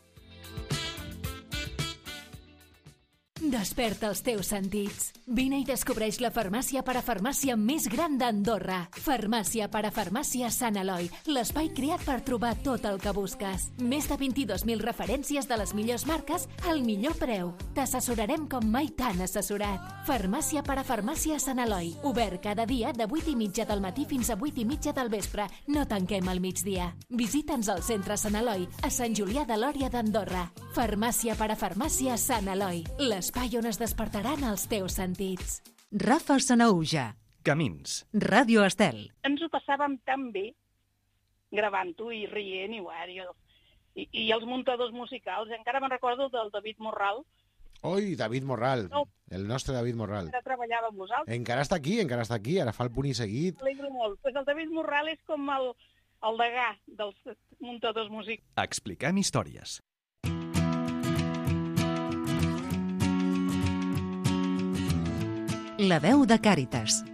Desperta els teus sentits. Vine i descobreix la farmàcia parafarmàcia més gran d'Andorra. Farmàcia parafarmàcia Sant Eloi, l'espai creat per trobar tot el que busques. Més de 22.000 referències de les millors marques al millor preu. T'assessorarem com mai t'han assessorat. Farmàcia parafarmàcia Sant Eloi, obert cada dia de 8:30 del matí fins a 8:30 del vespre. No tanquem al migdia. Visita'ns al centre Sant Eloi, a Sant Julià de Lòria d'Andorra. Farmàcia parafarmàcia Sant Eloi, l'espai on es despertaran els teus sentits. Rafa Sanauja. Camins. Ràdio Estel. Ens ho passàvem tan bé gravant-ho i rient i els muntadors musicals. Encara me'n recordo del David Morral. Oi, David Morral, No. el nostre David Morral. Encara treballava amb vosaltres. Encara està aquí, ara fa el punt i seguit. M'alegro molt. Pues el David Morral és com el degà dels muntadors musicals. Expliquem històries. La veu de Càritas.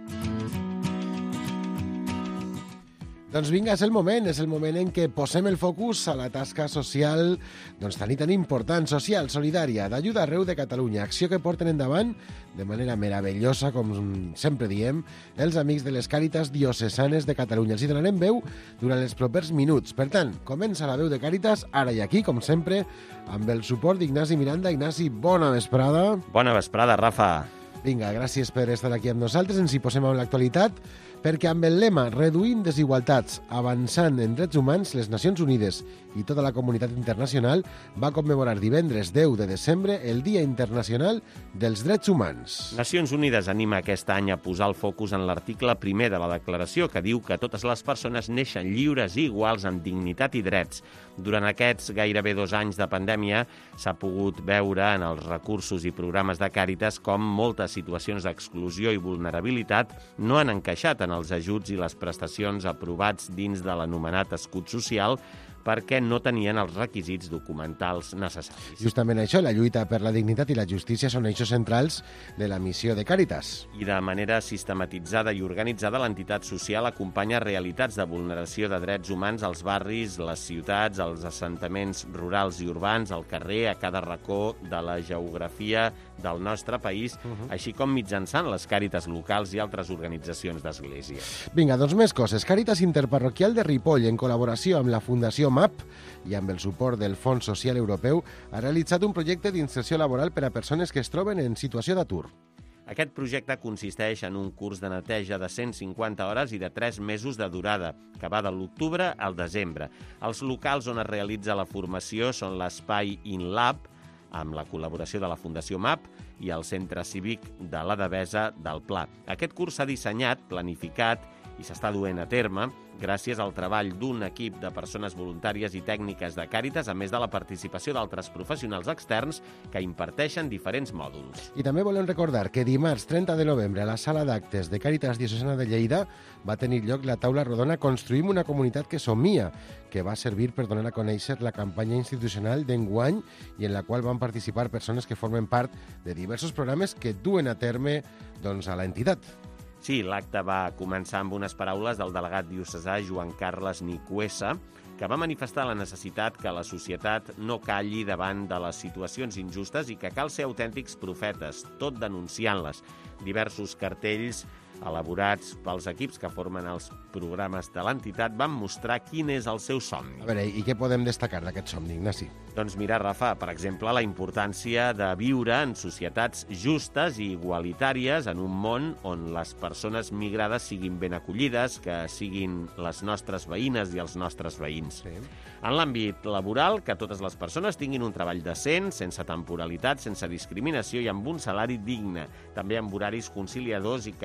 Doncs vinga, és el moment en què posem el focus a la tasca social tan important, social, solidària, d'ajuda arreu de Catalunya, acció que porten endavant de manera meravellosa, com sempre diem, els amics de les Càritas diocesanes de Catalunya. Els hi donarem veu durant els propers minuts. Per tant, comença la veu de Càritas, ara i aquí, com sempre, amb el suport d'Ignasi Miranda. Ignasi, bona vesprada. Bona vesprada, Rafa. Vinga, gràcies per estar aquí amb nosaltres. Ens hi posem amb l'actualitat, perquè amb el lema Reduint desigualtats, avançant en drets humans, les Nacions Unides i tota la comunitat internacional va commemorar divendres 10 de desembre el Dia Internacional dels Drets Humans. Nacions Unides anima aquest any a posar el focus en l'article 1 de la declaració, que diu que totes les persones neixen lliures i iguals amb dignitat i drets. Durant aquests gairebé 2 anys de pandèmia s'ha pogut veure en els recursos i programes de Càritas com moltes situacions d'exclusió i vulnerabilitat no han encaixat en els ajuts i les prestacions aprovats dins de l'anomenat escut social perquè no tenien els requisits documentals necessaris. Justament això, la lluita per la dignitat i la justícia són eixos centrals de la missió de Càritas. I de manera sistematitzada i organitzada, l'entitat social acompanya realitats de vulneració de drets humans als barris, les ciutats, als assentaments rurals i urbans, al carrer, a cada racó de la geografia del nostre país, així com mitjançant les Càritas locals i altres organitzacions d'església. Vinga, doncs més coses. Càritas Interparroquial de Ripoll, en col·laboració amb la Fundació MAP i amb el suport del Fons Social Europeu, ha realitzat un projecte d'inserció laboral per a persones que es troben en situació d'atur. Aquest projecte consisteix en un curs de neteja de 150 hores i de 3 mesos de durada, que va de l'octubre al desembre. Els locals on es realitza la formació són l'Espai InLab, amb la col·laboració de la Fundació MAP i el Centre Cívic de la Devesa del Pla. Aquest curs s'ha dissenyat, planificat i s'està duent a terme gràcies al treball d'un equip de persones voluntàries i tècniques de Càritas, a més de la participació d'altres professionals externs que imparteixen diferents mòduls. I també volem recordar que dimarts 30 de novembre a la sala d'actes de Càritas Diocesana de Lleida va tenir lloc la taula rodona Construïm una comunitat que somia, que va servir per donar a conèixer la campanya institucional d'enguany i en la qual van participar persones que formen part de diversos programes que duen a terme a l'entitat. Sí, l'acte va començar amb unes paraules del delegat diocesà Joan Carles Nicuesa, que va manifestar la necessitat que la societat no calli davant de les situacions injustes i que cal ser autèntics profetes, tot denunciant-les. Diversos cartells elaborats pels equips que formen els programes de l'entitat van mostrar quin és el seu somni. A veure, i què podem destacar d'aquest somni, Ignasi? Doncs mira, Rafa, per exemple, la importància de viure en societats justes i igualitàries en un món on les persones migrades siguin ben acollides, que siguin les nostres veïnes i els nostres veïns. Sí. En l'àmbit laboral, que totes les persones tinguin un treball decent, sense temporalitat, sense discriminació i amb un salari digne, també amb horaris conciliadors i que portin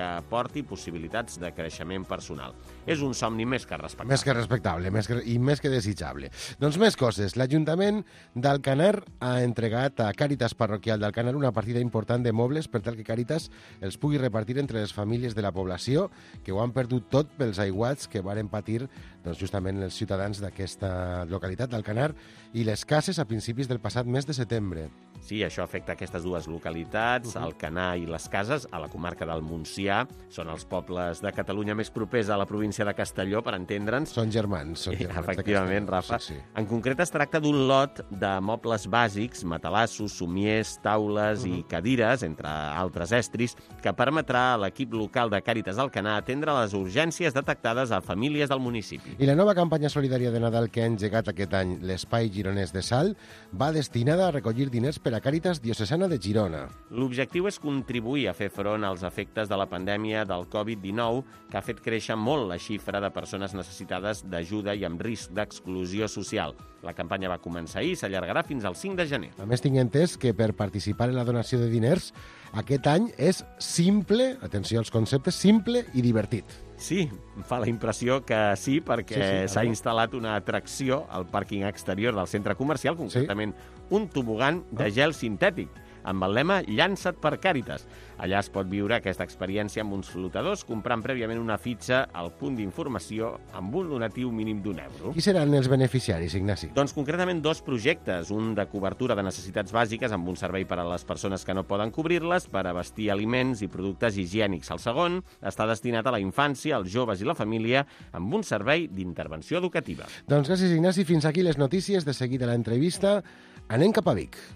suport i possibilitats de creixement personal. És un somni més que respectable. Més que respectable i més que desitjable. Doncs més coses. L'Ajuntament d'Alcanar ha entregat a Càritas Parroquial d'Alcanar una partida important de mobles per tal que Càritas els pugui repartir entre les famílies de la població que ho han perdut tot pels aiguats que varen patir justament els ciutadans d'aquesta localitat d'Alcanar i les cases a principis del passat mes de setembre. Sí, això afecta aquestes dues localitats, Alcanar i les Cases, a la comarca del Montsià. Són els pobles de Catalunya més propers a la província de Castelló, per entendre'ns. Són germans. Efectivament, Rafa. Sí. En concret, es tracta d'un lot de mobles bàsics, matalassos, somiers, taules i cadires, entre altres estris, que permetrà a l'equip local de Càritas Alcanar atendre les urgències detectades a famílies del municipi. I la nova campanya solidària de Nadal que ha engegat aquest any l'Espai Gironès de Sal va destinada a recollir diners per a Càritas Diocesana de Girona. L'objectiu és contribuir a fer front als efectes de la pandèmia del Covid-19, que ha fet créixer molt la xifra de persones necessitades d'ajuda i amb risc d'exclusió social. La campanya va començar ahir i s'allargarà fins al 5 de gener. A més, tinc entès que per participar en la donació de diners aquest any és simple, atenció als conceptes, simple i divertit. Sí, em fa la impressió que sí, perquè s'ha instal·lat una atracció al pàrquing exterior del centre comercial, concretament un tobogan de gel sintètic, amb el lema Llança't per Càritas. Allà es pot viure aquesta experiència amb uns flotadors, comprant prèviament una fitxa al punt d'informació amb un donatiu mínim d'€1. Qui seran els beneficiaris, Ignasi? Doncs concretament 2 projectes, un de cobertura de necessitats bàsiques amb un servei per a les persones que no poden cobrir-les, per abastir aliments i productes higiènics. El segon està destinat a la infància, als joves i la família, amb un servei d'intervenció educativa. Doncs gràcies, Ignasi. Fins aquí les notícies. De seguida l'entrevista. Anem cap a Vic.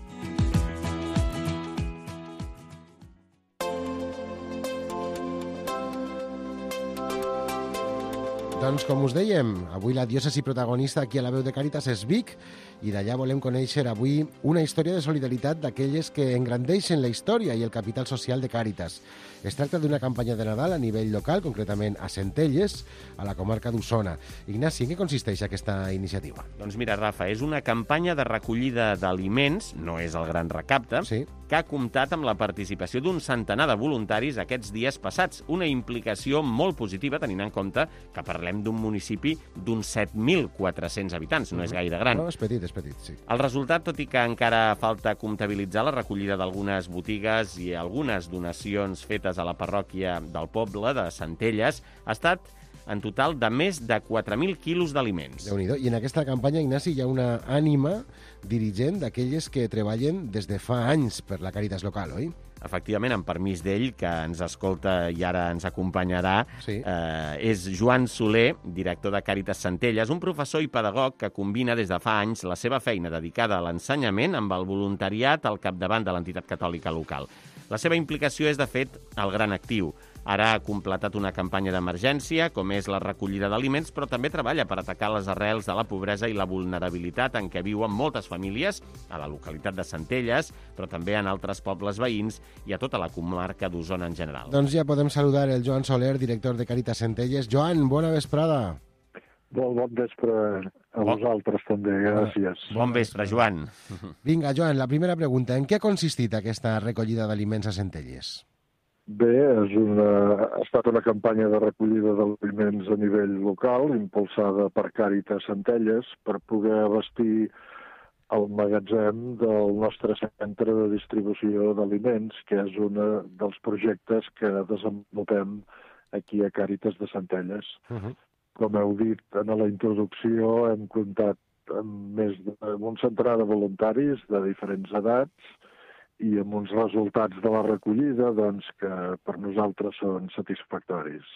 Doncs, com us dèiem, avui la diòcesi protagonista aquí a la veu de Càritas és Vic i d'allà volem conèixer avui una història de solidaritat d'aquelles que engrandeixen la història i el capital social de Càritas. Es tracta d'una campanya de Nadal a nivell local, concretament a Centelles, a la comarca d'Osona. Ignasi, en què consisteix aquesta iniciativa? Doncs mira, Rafa, és una campanya de recollida d'aliments, no és el gran recapte, que ha comptat amb la participació d'un centenar de voluntaris aquests dies passats. Una implicació molt positiva, tenint en compte que parlem d'un municipi d'uns 7.400 habitants, no és gaire gran. No, és petit, sí. El resultat, tot i que encara falta comptabilitzar la recollida d'algunes botigues i algunes donacions fetes a la parròquia del poble de Centelles, ha estat en total de més de 4.000 quilos d'aliments. Déu-n'hi-do. I en aquesta campanya, Ignasi, hi ha una ànima dirigent d'aquelles que treballen des de fa anys per la Càritas local, oi? Efectivament, amb permís d'ell, que ens escolta i ara ens acompanyarà, és Joan Soler, director de Càritas Centelles, un professor i pedagog que combina des de fa anys la seva feina dedicada a l'ensenyament amb el voluntariat al capdavant de l'entitat catòlica local. La seva implicació és, de fet, el gran actiu. Ara ha completat una campanya d'emergència, com és la recollida d'aliments, però també treballa per atacar les arrels de la pobresa i la vulnerabilitat en què viuen moltes famílies a la localitat de Centelles, però també en altres pobles veïns i a tota la comarca d'Osona en general. Doncs ja podem saludar el Joan Soler, director de Càritas Centelles. Joan, bona vesprada. Bon vespre a vosaltres també, gràcies. Bon vespre, Joan. Vinga, Joan, la primera pregunta. En què ha consistit aquesta recollida d'aliments a Centelles? Bé, ha estat una campanya de recollida d'aliments a nivell local, impulsada per Càritas Centelles, per poder abastir el magatzem del nostre centre de distribució d'aliments, que és un dels projectes que desenvolupem aquí a Càritas de Centelles. Com heu dit en la introducció, hem comptat amb un centenar de voluntaris de diferents edats i amb uns resultats de la recollida que per nosaltres són satisfactoris.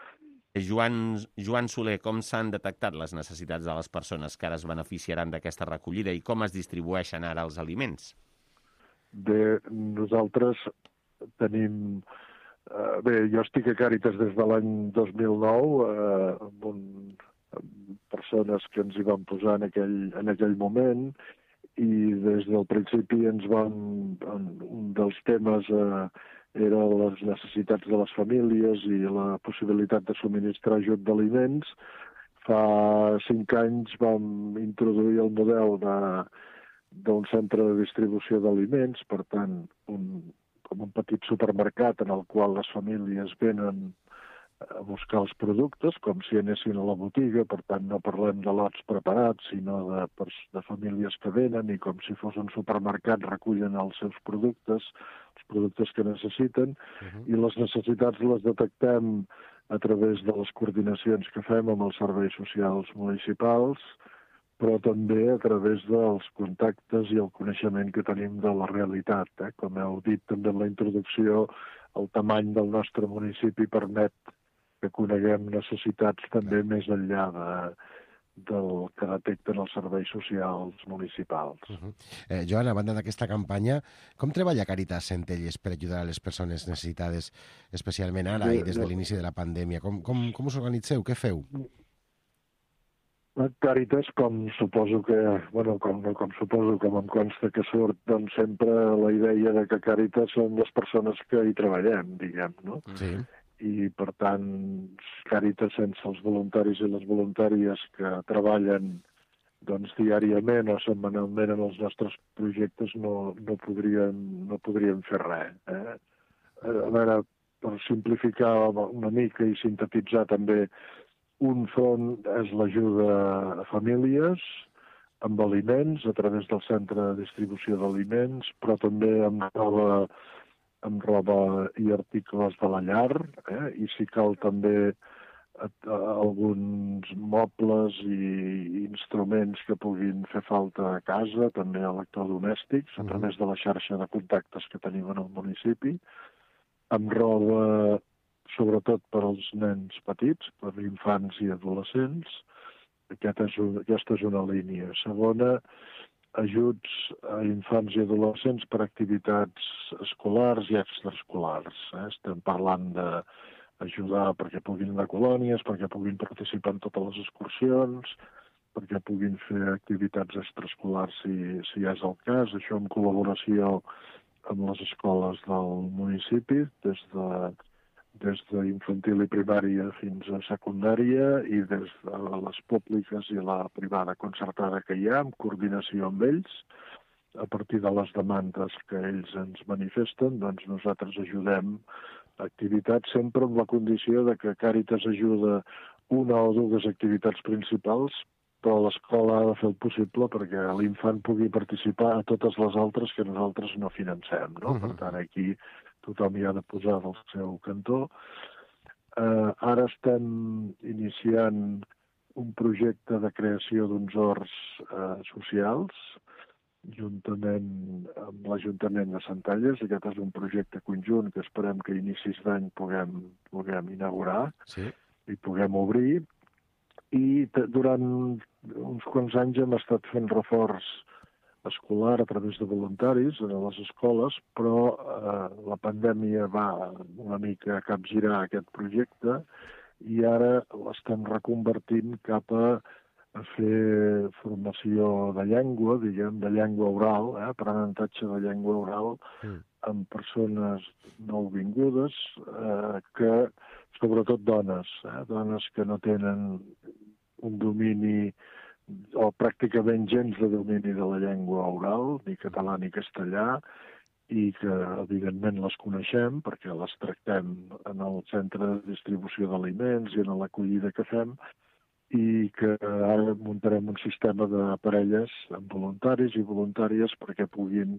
Joan Soler, com s'han detectat les necessitats de les persones que ara es beneficiaran d'aquesta recollida i com es distribueixen ara els aliments? Bé, nosaltres tenim... Bé, jo estic a Càritas des de l'any 2009, amb persones que ens hi van posar en aquell moment, i des del principi un dels temes era les necessitats de les famílies i la possibilitat de subministrar ajut d'aliments. Fa 5 anys vam introduir el model d'un centre de distribució d'aliments, per tant, un com un petit supermercat en el qual les famílies venen a buscar els productes, com si anessin a la botiga, per tant no parlem de lots preparats, sinó de famílies que venen i com si fos un supermercat recullen els seus productes, els productes que necessiten, i les necessitats les detectem a través de les coordinacions que fem amb els serveis socials municipals, però també a través dels contactes i el coneixement que tenim de la realitat. Com heu dit també en la introducció, el tamany del nostre municipi permet que coneguem necessitats també més enllà del que detecten els serveis socials municipals. Joan, a banda d'aquesta campanya, com treballa Càritas Centelles per ajudar a les persones necessitades, especialment ara i des de l'inici de la pandèmia? Com us organitzeu? Què feu? Càritas, com em consta que surt, doncs sempre la idea de que Càritas són les persones que hi treballem, diguem, no? Sí. I, per tant, Càritas, sense els voluntaris i les voluntàries que treballen doncs, diàriament o setmanalment en els nostres projectes, no podríem fer res. A veure, per simplificar una mica i sintetitzar també, un front és l'ajuda a famílies amb aliments, a través del centre de distribució d'aliments, però també amb roba i articles de la llar, i si cal també alguns mobles i instruments que puguin fer falta a casa, també electrodomèstics, a través de la xarxa de contactes que tenim en el municipi, amb roba sobretot per als nens petits, per infants i adolescents. Aquesta és una línia. Segona, ajuts a infants i adolescents per activitats escolars i extraescolars. Estem parlant d'ajudar perquè puguin anar a colònies, perquè puguin participar en totes les excursions, perquè puguin fer activitats extraescolars si és el cas. Això en col·laboració amb les escoles del municipi, des d'infantil i primària fins a secundària i des de les públiques i la privada concertada que hi ha, en coordinació amb ells, a partir de les demandes que ells ens manifesten, doncs nosaltres ajudem activitats sempre amb la condició de que Càritas ajuda una o dues activitats principals, però l'escola ha de fer el possible perquè l'infant pugui participar a totes les altres que nosaltres no financem, no? Per tant, aquí tothom hi ha de posar del seu cantó. Ara estem iniciant un projecte de creació d'uns horts socials, juntament amb l'Ajuntament de Centelles. Aquest és un projecte conjunt que esperem que a inicis d'any puguem inaugurar i puguem obrir. I durant uns quants anys hem estat fent reforç escolar a través de voluntaris a les escoles, però la pandèmia va una mica capgirar aquest projecte i ara l'estem reconvertint cap a fer formació de llengua, diguem, de llengua oral, aprenentatge de llengua oral amb persones nouvingudes, que sobretot dones que no tenen un domini o pràcticament gens de domini de la llengua oral, ni català ni castellà, i que evidentment les coneixem perquè les tractem en el centre de distribució d'aliments i en l'acollida que fem, i que ara muntarem un sistema de parelles amb voluntaris i voluntàries perquè puguin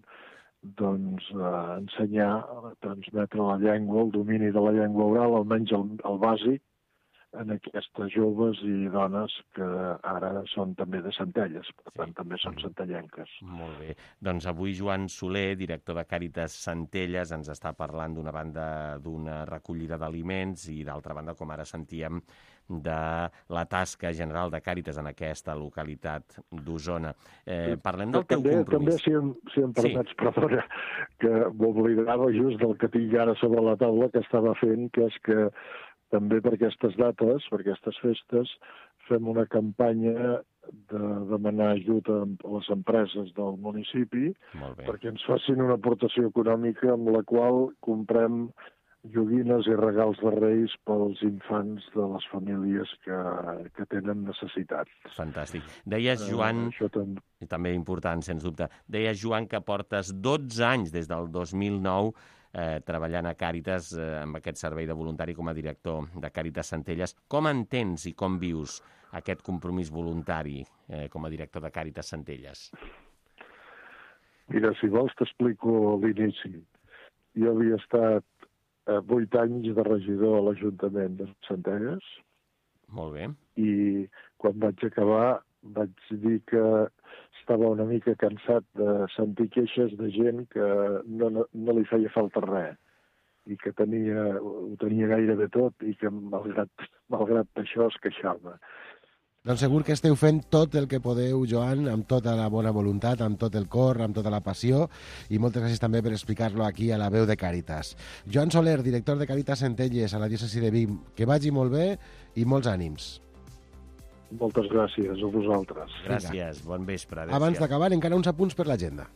ensenyar, transmetre la llengua, el domini de la llengua oral, almenys el bàsic, en aquestes joves i dones que ara són també de Centelles, per tant també són centellenques. Molt bé. Doncs avui Joan Soler, director de Càritas Centelles, ens està parlant d'una banda d'una recollida d'aliments i d'altra banda, com ara sentíem, de la tasca general de Càritas en aquesta localitat d'Osona. Parlem del teu compromís. També, si em permets, perdona, que m'oblidava just del que tinc ara sobre la taula que estava fent, que és que també per aquestes dates, per aquestes festes, fem una campanya de demanar ajuda a les empreses del municipi perquè ens facin una aportació econòmica amb la qual comprem joguines i regals de Reis pels infants de les famílies que tenen necessitats. Fantàstic. Deies, Joan, i també important, sens dubte, deies, Joan, que portes 12 anys des del 2009 treballant a Càritas amb aquest servei de voluntari com a director de Càritas Centelles. Com entens i com vius aquest compromís voluntari com a director de Càritas Centelles? Mira, si vols t'explico l'inici. Jo havia estat 8 anys de regidor a l'Ajuntament de Centelles. Molt bé. I quan vaig acabar vaig dir que estava una mica cansat de sentir queixes de gent que no li feia falta res i que ho tenia gairebé tot i que malgrat això es queixava. Doncs segur que esteu fent tot el que podeu, Joan, amb tota la bona voluntat, amb tot el cor, amb tota la passió, i moltes gràcies també per explicar-lo aquí a la veu de Càritas. Joan Soler, director de Càritas Centelles a la diòcesi de Vic, que vagi molt bé i molts ànims. Moltes gràcies a vosaltres. Gràcies, bon vespre. Adéu. Abans d'acabar, encara uns apunts per l'agenda.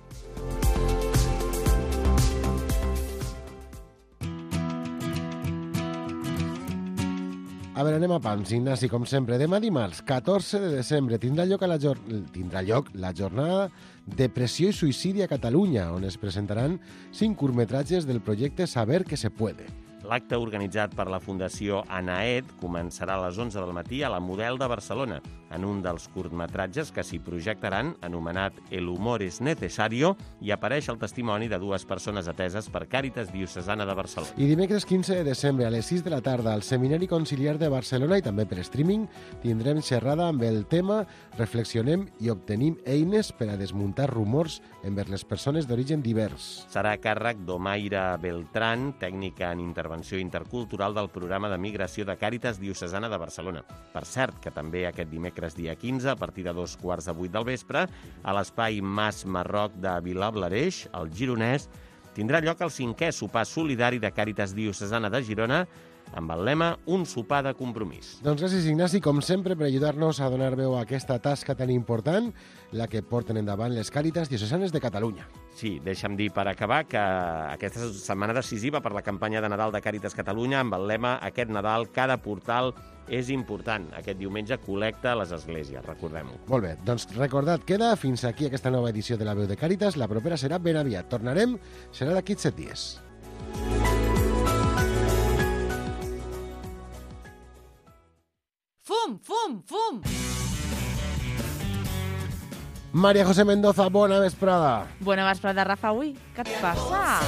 A veure, anem a pams, Ignasi, com sempre. Demà dimarts, 14 de desembre, tindrà lloc la jornada Depressió i suïcidi a Catalunya, on es presentaran 5 curtmetratges del projecte Saber que se puede. L'acte organitzat per la Fundació Anaet començarà a les 11 del matí a la Model de Barcelona, en un dels curtmetratges que s'hi projectaran, anomenat El humor es necesario, i apareix el testimoni de 2 persones ateses per Càritas Diocesana de Barcelona. I dimecres 15 de desembre, a les 6 de la tarda, al Seminari Conciliar de Barcelona i també per streaming, tindrem xerrada amb el tema Reflexionem i obtenim eines per a desmuntar rumors envers les persones d'origen divers. Serà a càrrec d'Omaira Beltrán, tècnica en intervenció intercultural del programa de migració de Càritas Diocesana de Barcelona. Per cert, que també aquest dimecres dia 15, a partir de 7:45 del vespre, a l'espai Mas Marroc de Vilablareix, al Gironès, tindrà lloc el 5è sopar solidari de Càritas Diocesana de Girona, amb el lema Un sopar de compromís. Doncs gràcies, Ignasi, com sempre, per ajudar-nos a donar veu a aquesta tasca tan important, la que porten endavant les Càritas Diocesanes de Catalunya. Sí, deixa'm dir per acabar que aquesta setmana decisiva per la campanya de Nadal de Càritas Catalunya amb el lema Aquest Nadal cada portal és important. Aquest diumenge col·lecta a les esglésies, recordem-ho. Molt bé, doncs recordat, queda fins aquí aquesta nova edició de la veu de Càritas. La propera serà ben aviat. Tornarem, serà d'aquí 7 dies. Fum, fum, fum! María José Mendoza, bona vesprada. Bona vesprada, Rafa, avui. Què et passa?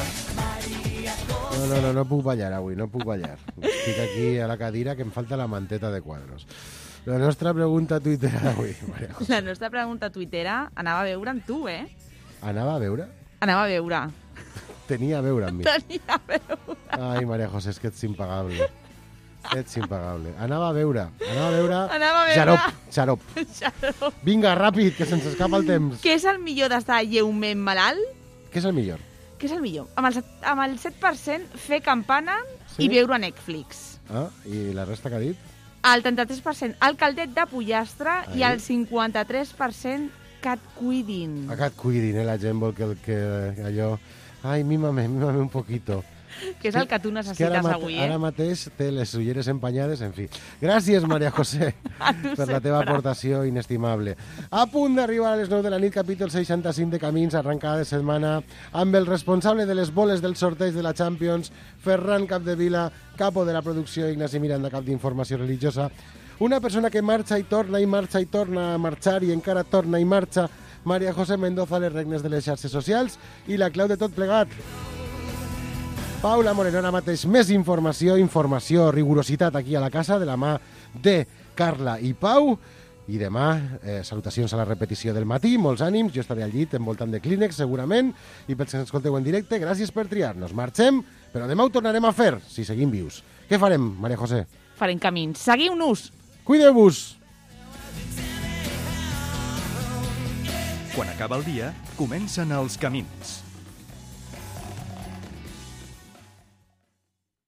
No puc ballar avui, no puc ballar. Estic aquí a la cadira que em falta la manteta de quadros. La nostra pregunta tuitera d'avui, María José. La nostra pregunta tuitera anava a veure amb tu, Anava a veure? Anava a veure. Tenia a veure amb mi. Tenia a veure. Ai, María José, és que ets impagable. Ets impagable. Anava a veure. Xarop. Vinga, ràpid, que se'ns escapa el temps. Què és el millor d'estar lleument malalt? Què és el millor? Què és el millor? Amb el 7% fer campana i veure Netflix. Ah, i la resta que ha dit? El 33% el caldet de pollastre i el 53% que et cuidin. Que et cuidin, la gent vol que allò... Ai, mímame un poquito. Que és el que tu necessites avui, Ara mateix té les ulleres empanyades, en fi. Gràcies, María José, per la teva aportació inestimable. A punt d'arribar a les 9 de la nit, capítol 65 de Camins, arrencada de setmana, amb el responsable de les boles del sorteig de la Champions, Ferran Capdevila, capo de la producció, Ignasi Miranda, cap d'informació religiosa. Una persona que marxa i torna a marxar i encara torna i marxa, María José Mendoza, les regnes de les xarxes socials i la clau de tot plegat. Paula Moreno, ara mateix més informació, rigorositat aquí a la casa, de la mà de Carla i Pau. I demà, salutacions a la repetició del matí, molts ànims, jo estaré al llit envoltant de Kleenex, segurament, i pels que ens escolteu en directe, gràcies per triar-nos. Marxem, però demà ho tornarem a fer, si seguim vius. Què farem, María José? Farem camins. Seguiu-nos! Cuideu-vos! Quan acaba el dia, comencen els camins.